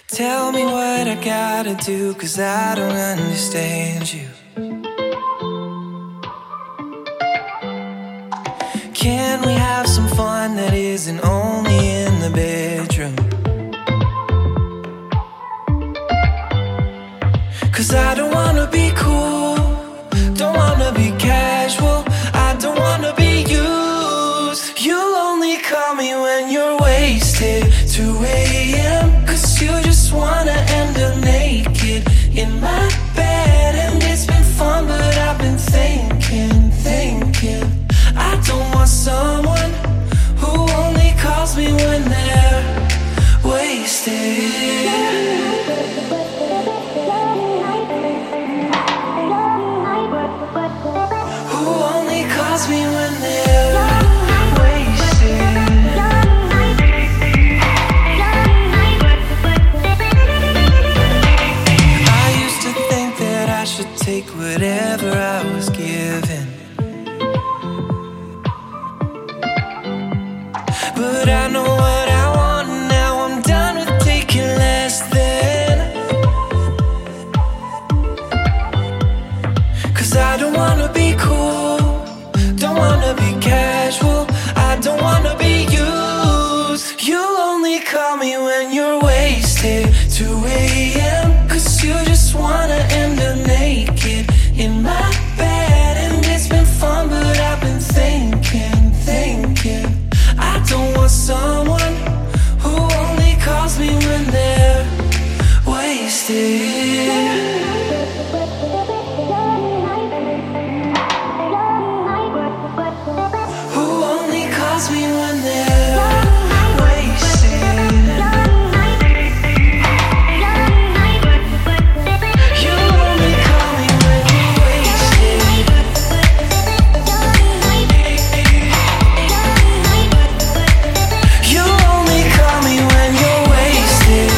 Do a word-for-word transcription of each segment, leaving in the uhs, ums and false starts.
Tell me what I gotta do, 'cause I don't understand you. Can we have some fun that isn't only in the bedroom? 'Cause I don't wanna be cool, don't wanna be casual, I don't wanna be used. You'll only call me when you're wasted, two a.m. 'Cause you just wanna end up naked in my bed. And it's been fun, but I've been thinking, thinking I don't want someone who only calls me when they're wasted. Who only calls me when they're wasted. I used to think that I should take whatever I was given, but I know what I want now. I'm done with taking less than. 'Cause I don't wanna be cool, don't wanna be casual, I don't wanna be used. You only call me when you're wasted, two a.m. 'Cause you just wanna end up naked in my bed. And it's been fun, but I've been thinking, thinking I don't want someone who only calls me when they're wasted. Who only calls me when they're wasted. You only call me when you're wasted. You only call me when you're wasted.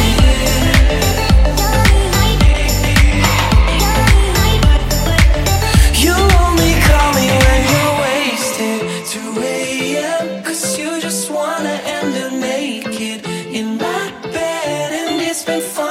You only call me when you're wasted, two a.m. 'Cause you just wanna end up naked in my bed. And it's been fun,